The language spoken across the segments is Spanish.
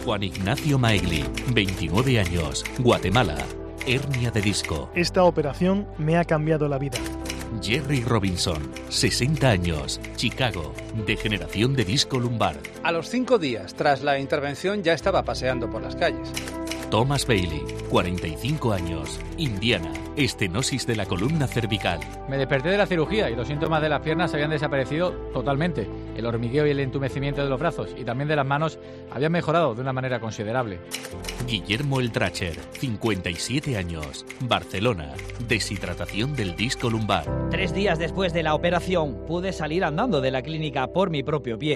Juan Ignacio Maegli, 29 años, Guatemala, hernia de disco. Esta operación me ha cambiado la vida. Jerry Robinson, 60 años, Chicago, degeneración de disco lumbar. A los 5 días tras la intervención ya estaba paseando por las calles. Thomas Bailey, 45 años, Indiana, estenosis de la columna cervical. Me desperté de la cirugía y los síntomas de las piernas habían desaparecido totalmente. El hormigueo y el entumecimiento de los brazos y también de las manos habían mejorado de una manera considerable. Guillermo Eltracher, 57 años, Barcelona, deshidratación del disco lumbar. 3 días después de la operación pude salir andando de la clínica por mi propio pie.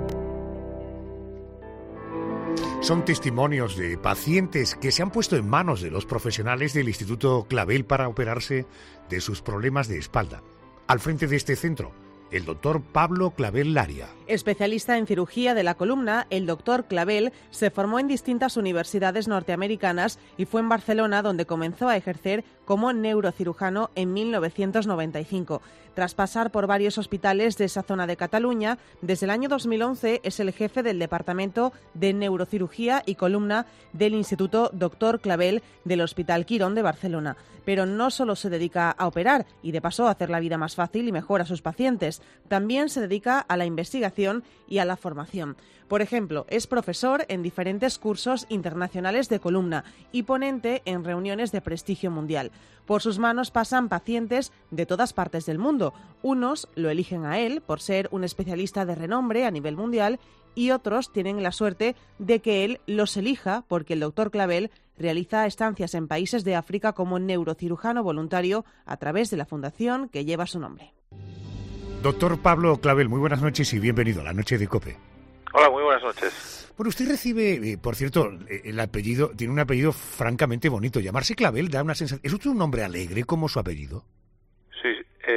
Son testimonios de pacientes que se han puesto en manos de los profesionales del Instituto Clavel para operarse de sus problemas de espalda. Al frente de este centro, el doctor Pablo Clavel Laria. Especialista en cirugía de la columna, el doctor Clavel se formó en distintas universidades norteamericanas y fue en Barcelona donde comenzó a ejercer como neurocirujano en 1995. Tras pasar por varios hospitales de esa zona de Cataluña, desde el año 2011 es el jefe del Departamento de Neurocirugía y Columna del Instituto Dr. Clavel del Hospital Quirón de Barcelona. Pero no solo se dedica a operar y de paso a hacer la vida más fácil y mejor a sus pacientes, también se dedica a la investigación y a la formación. Por ejemplo, es profesor en diferentes cursos internacionales de columna y ponente en reuniones de prestigio mundial. Por sus manos pasan pacientes de todas partes del mundo. Unos lo eligen a él por ser un especialista de renombre a nivel mundial y otros tienen la suerte de que él los elija porque el doctor Clavel realiza estancias en países de África como neurocirujano voluntario a través de la fundación que lleva su nombre. Doctor Pablo Clavel, muy buenas noches y bienvenido a la Noche de COPE. Hola, muy buenas noches. Bueno, usted recibe, por cierto, el apellido, tiene un apellido francamente bonito. Llamarse Clavel da una sensación... ¿Es usted un nombre alegre como su apellido? Sí,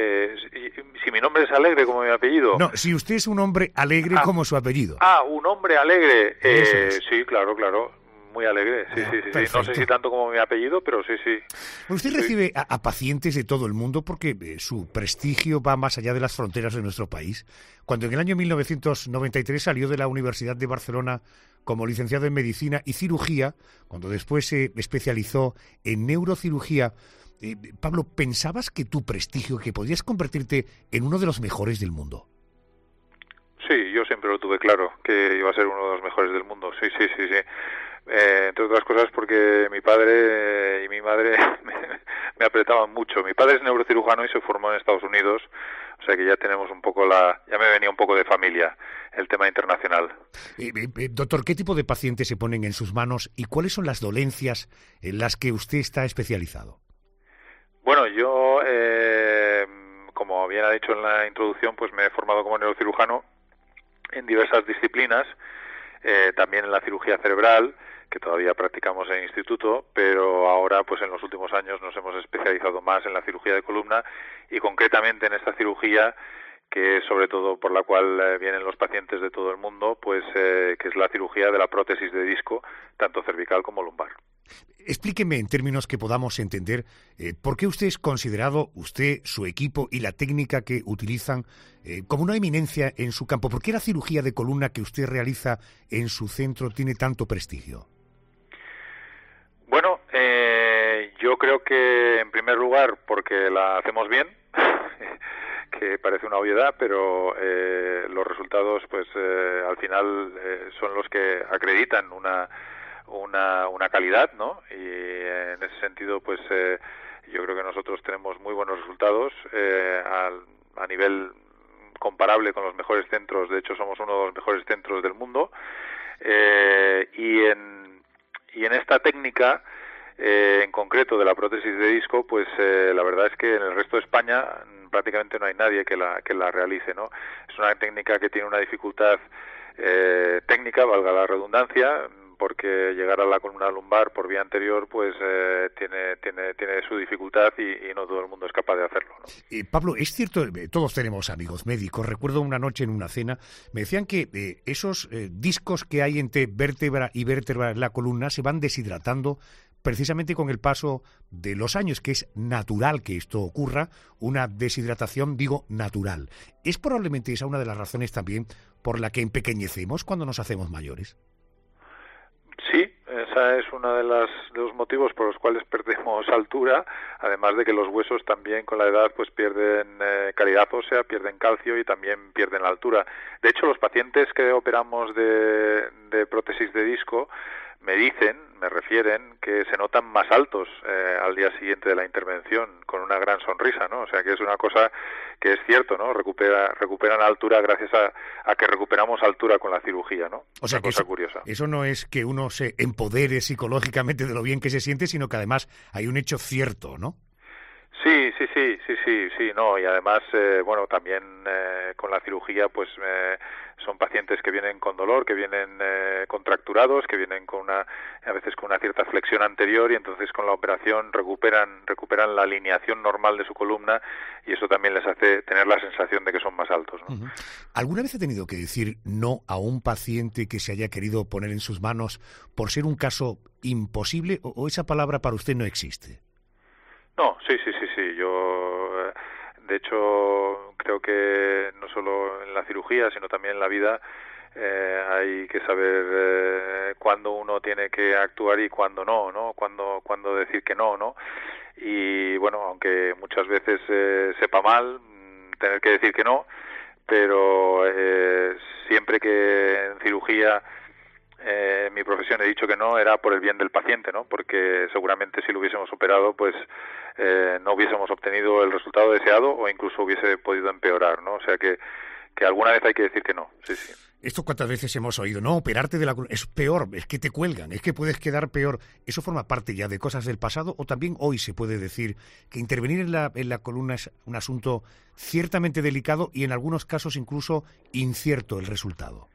si mi nombre es alegre como mi apellido. No, si usted es un hombre alegre como su apellido. Un hombre alegre. Sí, claro. Muy alegre, sí. No sé si tanto como mi apellido, pero sí. Bueno, usted recibe a pacientes de todo el mundo porque su prestigio va más allá de las fronteras de nuestro país. Cuando en el año 1993 salió de la Universidad de Barcelona como licenciado en Medicina y Cirugía, cuando después se especializó en neurocirugía, Pablo, ¿pensabas que tu prestigio, que podías convertirte en uno de los mejores del mundo? Sí, yo siempre lo tuve claro, que iba a ser uno de los mejores del mundo, sí. Entre otras cosas porque mi padre y mi madre me apretaban mucho. Mi padre es neurocirujano y se formó en Estados Unidos, o sea que ya tenemos un poco ya me venía un poco de familia el tema internacional. Doctor, ¿qué tipo de pacientes se ponen en sus manos y cuáles son las dolencias en las que usted está especializado? Bueno, yo, como bien ha dicho en la introducción, pues me he formado como neurocirujano en diversas disciplinas, también en la cirugía cerebral, que todavía practicamos en el instituto, pero ahora pues en los últimos años nos hemos especializado más en la cirugía de columna y concretamente en esta cirugía que es sobre todo por la cual vienen los pacientes de todo el mundo, pues que es la cirugía de la prótesis de disco, tanto cervical como lumbar. Explíqueme en términos que podamos entender por qué usted es considerado, usted, su equipo y la técnica que utilizan como una eminencia en su campo. ¿Por qué la cirugía de columna que usted realiza en su centro tiene tanto prestigio? Bueno, yo creo que en primer lugar porque la hacemos bien, que parece una obviedad, pero los resultados pues al final son los que acreditan una calidad, ¿no? Y en ese sentido pues yo creo que nosotros tenemos muy buenos resultados a nivel comparable con los mejores centros. De hecho somos uno de los mejores centros del mundo, y en esta técnica en concreto de la prótesis de disco, pues la verdad es que en el resto de España prácticamente no hay nadie que la realice, ¿no? Es una técnica que tiene una dificultad técnica, valga la redundancia, porque llegar a la columna lumbar por vía anterior pues tiene su dificultad y no todo el mundo es capaz de hacerlo, ¿no? Pablo, es cierto, todos tenemos amigos médicos. Recuerdo una noche en una cena, me decían que esos discos que hay entre vértebra y vértebra en la columna se van deshidratando precisamente con el paso de los años, que es natural que esto ocurra, una deshidratación, digo, natural. ¿Es probablemente esa una de las razones también por la que empequeñecemos cuando nos hacemos mayores? esa es uno de los motivos por los cuales perdemos altura, además de que los huesos también con la edad pues pierden calidad ósea, pierden calcio y también pierden la altura. De hecho, los pacientes que operamos de prótesis de disco me refieren que se notan más altos al día siguiente de la intervención, con una gran sonrisa, ¿no? O sea que es una cosa que es cierto, ¿no? Recuperan altura gracias a que recuperamos altura con la cirugía, ¿no? O sea, una cosa curiosa. Eso no es que uno se empodere psicológicamente de lo bien que se siente, sino que además hay un hecho cierto, ¿no? Sí, no, y además, bueno, también con la cirugía, pues son pacientes que vienen con dolor, que vienen contracturados, que vienen a veces con una cierta flexión anterior, y entonces con la operación recuperan la alineación normal de su columna, y eso también les hace tener la sensación de que son más altos, ¿no? Uh-huh. ¿Alguna vez ha tenido que decir no a un paciente que se haya querido poner en sus manos por ser un caso imposible, o esa palabra para usted no existe? No, sí. Yo, de hecho, creo que no solo en la cirugía, sino también en la vida, hay que saber cuándo uno tiene que actuar y cuándo no, ¿no? Cuándo decir que no, ¿no? Y bueno, aunque muchas veces sepa mal tener que decir que no, pero siempre que en cirugía en mi profesión he dicho que no, era por el bien del paciente, ¿no? Porque seguramente si lo hubiésemos operado, pues no hubiésemos obtenido el resultado deseado, o incluso hubiese podido empeorar, ¿no? O sea que alguna vez hay que decir que no, sí. Esto cuántas veces hemos oído, no, operarte de la columna es peor, es que te cuelgan, es que puedes quedar peor. ¿Eso forma parte ya de cosas del pasado, o también hoy se puede decir que intervenir en la columna es un asunto ciertamente delicado y en algunos casos incluso incierto el resultado?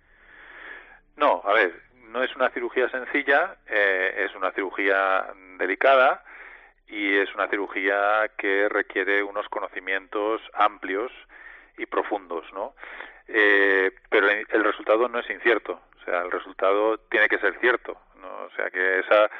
No, a ver, no es una cirugía sencilla, es una cirugía delicada y es una cirugía que requiere unos conocimientos amplios y profundos, ¿no? Pero el resultado no es incierto, o sea, el resultado tiene que ser cierto, ¿no? O sea, que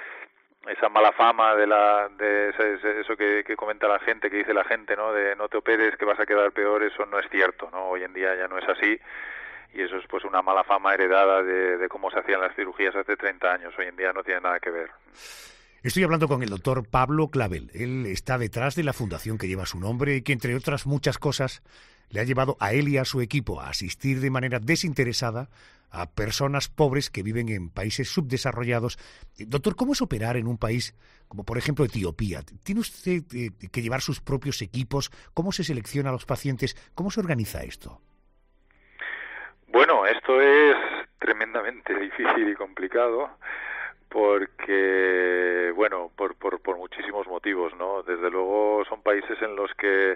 esa mala fama de eso que comenta la gente, que dice la gente, ¿no? De no te operes, que vas a quedar peor, eso no es cierto, ¿no? Hoy en día ya no es así. Y eso es pues una mala fama heredada de cómo se hacían las cirugías hace 30 años. Hoy en día no tiene nada que ver. Estoy hablando con el doctor Pablo Clavel. Él está detrás de la fundación que lleva su nombre y que, entre otras muchas cosas, le ha llevado a él y a su equipo a asistir de manera desinteresada a personas pobres que viven en países subdesarrollados. Doctor, ¿cómo es operar en un país como, por ejemplo, Etiopía? ¿Tiene usted que llevar sus propios equipos? ¿Cómo se selecciona a los pacientes? ¿Cómo se organiza esto? Bueno, esto es tremendamente difícil y complicado porque, bueno, por muchísimos motivos, ¿no? Desde luego son países en los que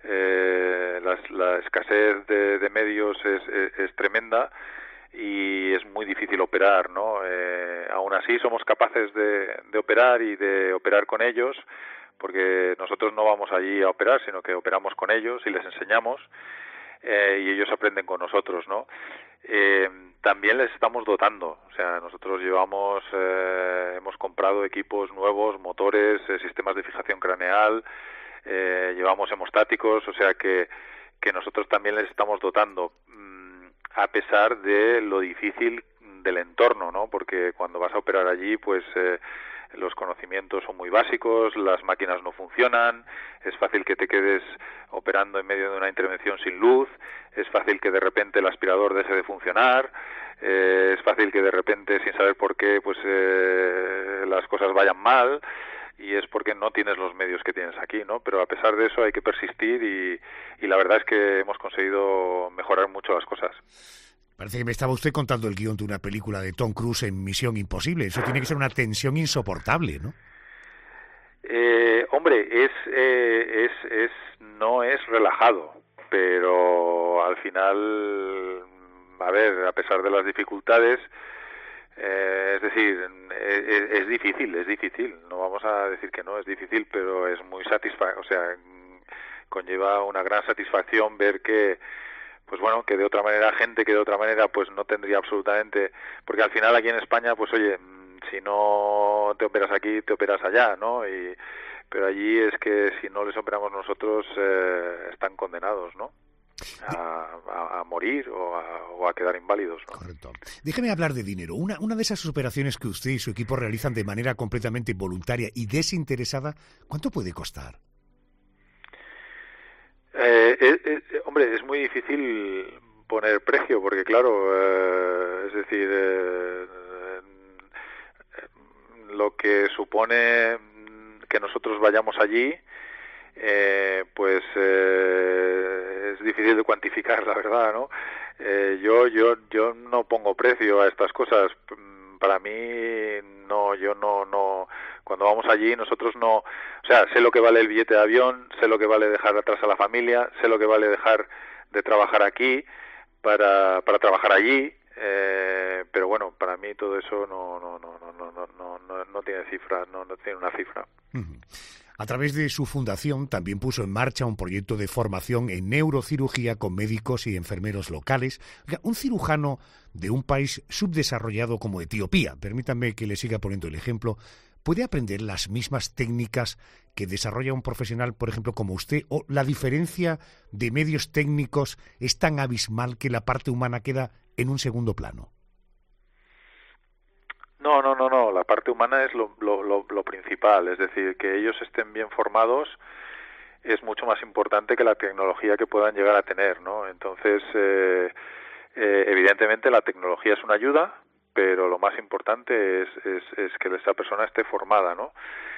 la escasez de medios es tremenda y es muy difícil operar, ¿no? Aún así somos capaces de operar y de operar con ellos, porque nosotros no vamos allí a operar, sino que operamos con ellos y les enseñamos. Y ellos aprenden con nosotros, ¿no? También les estamos dotando, o sea, nosotros hemos comprado equipos nuevos, motores, sistemas de fijación craneal, llevamos hemostáticos, o sea que nosotros también les estamos dotando, a pesar de lo difícil del entorno, ¿no? Porque cuando vas a operar allí, pues los conocimientos son muy básicos, las máquinas no funcionan, es fácil que te quedes operando en medio de una intervención sin luz, es fácil que de repente el aspirador deje de funcionar, es fácil que de repente, sin saber por qué, pues las cosas vayan mal, y es porque no tienes los medios que tienes aquí, ¿no? Pero a pesar de eso hay que persistir y la verdad es que hemos conseguido mejorar mucho las cosas. Parece que me estaba usted contando el guión de una película de Tom Cruise en Misión Imposible. Eso tiene que ser una tensión insoportable, ¿no? Hombre, no es relajado, pero al final, a ver, a pesar de las dificultades, es decir, es difícil. No vamos a decir que no, es difícil, pero es muy o sea, conlleva una gran satisfacción ver que, pues bueno, que de otra manera gente que de otra manera pues no tendría absolutamente, porque al final aquí en España, pues oye, si no te operas aquí, te operas allá, ¿no? Pero allí es que si no les operamos nosotros, están condenados, ¿no? a morir o a quedar inválidos, ¿no? Correcto. Déjeme hablar de dinero. Una de esas operaciones que usted y su equipo realizan de manera completamente voluntaria y desinteresada, ¿cuánto puede costar? Hombre, es muy difícil poner precio porque, claro, es decir, lo que supone que nosotros vayamos allí, pues es difícil de cuantificar, la verdad, ¿no? Yo no pongo precio a estas cosas. Para mí, no. Cuando vamos allí, nosotros no. O sea, sé lo que vale el billete de avión, sé lo que vale dejar atrás a la familia, sé lo que vale dejar de trabajar aquí para trabajar allí. Pero bueno, para mí todo eso no tiene cifra, no tiene una cifra. A través de su fundación también puso en marcha un proyecto de formación en neurocirugía con médicos y enfermeros locales. Un cirujano de un país subdesarrollado como Etiopía, permítanme que le siga poniendo el ejemplo, ¿puede aprender las mismas técnicas que desarrolla un profesional, por ejemplo, como usted? ¿O la diferencia de medios técnicos es tan abismal que la parte humana queda en un segundo plano? No. La parte humana es lo principal. Es decir, que ellos estén bien formados es mucho más importante que la tecnología que puedan llegar a tener, ¿no? Entonces, evidentemente la tecnología es una ayuda, pero lo más importante es que esa persona esté formada, ¿no?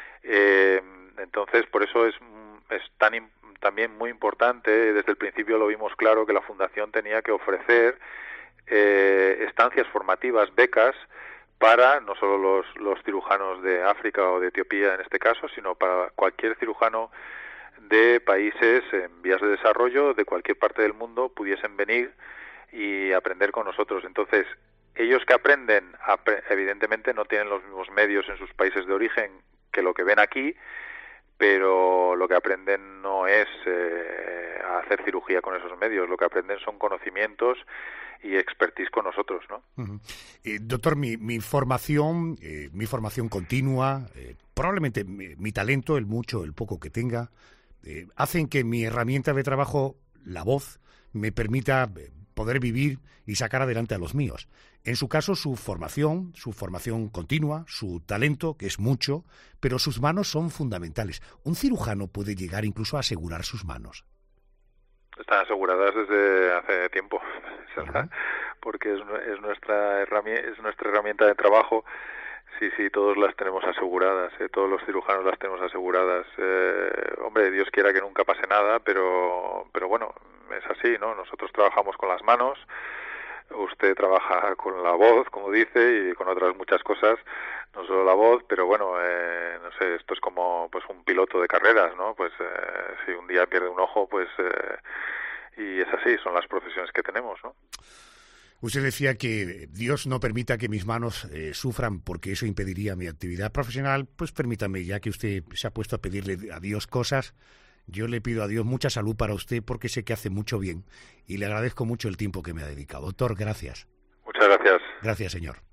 Entonces, por eso es también muy importante. Desde el principio lo vimos claro que la Fundación tenía que ofrecer estancias formativas, becas, para no solo los cirujanos de África o de Etiopía en este caso, sino para cualquier cirujano de países en vías de desarrollo, de cualquier parte del mundo, pudiesen venir y aprender con nosotros. Entonces, ellos que aprenden, evidentemente no tienen los mismos medios en sus países de origen que lo que ven aquí, pero lo que aprenden no es a hacer cirugía con esos medios, lo que aprenden son conocimientos y expertise con nosotros, ¿no? Doctor, mi formación continua, probablemente mi talento, el mucho, el poco que tenga, hacen que mi herramienta de trabajo, la voz, me permita poder vivir y sacar adelante a los míos. En su caso, su formación continua, su talento, que es mucho, pero sus manos son fundamentales. Un cirujano puede llegar incluso a asegurar sus manos. Están aseguradas desde hace tiempo, ¿verdad? Porque es nuestra herramienta de trabajo. Sí, todos las tenemos aseguradas, todos los cirujanos las tenemos aseguradas. Hombre, Dios quiera que nunca pase nada, pero bueno, es así, ¿no? Nosotros trabajamos con las manos, usted trabaja con la voz, como dice, y con otras muchas cosas, no solo la voz, pero bueno, no sé, esto es como pues un piloto de carreras, ¿no? Pues si un día pierde un ojo, pues y es así, son las profesiones que tenemos, ¿no? Usted decía que Dios no permita que mis manos sufran porque eso impediría mi actividad profesional. Pues permítame, ya que usted se ha puesto a pedirle a Dios cosas, yo le pido a Dios mucha salud para usted porque sé que hace mucho bien y le agradezco mucho el tiempo que me ha dedicado. Doctor, gracias. Muchas gracias. Gracias, señor.